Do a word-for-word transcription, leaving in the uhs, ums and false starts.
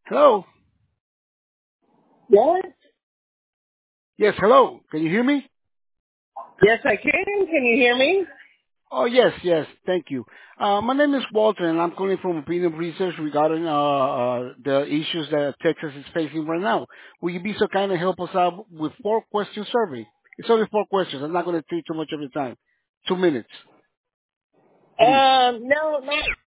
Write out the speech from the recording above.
Hello. Yes? Yes, hello. Can you hear me? Yes, I can. Can you hear me? Oh, yes, yes. Thank you. Uh, my name is Walter, and I'm calling from Opinion Research regarding uh, uh, the issues that Texas is facing right now. Will you be so kind to help us out with four question survey? It's only four questions. I'm not going to take too much of your time. Two minutes, please. Um, no, not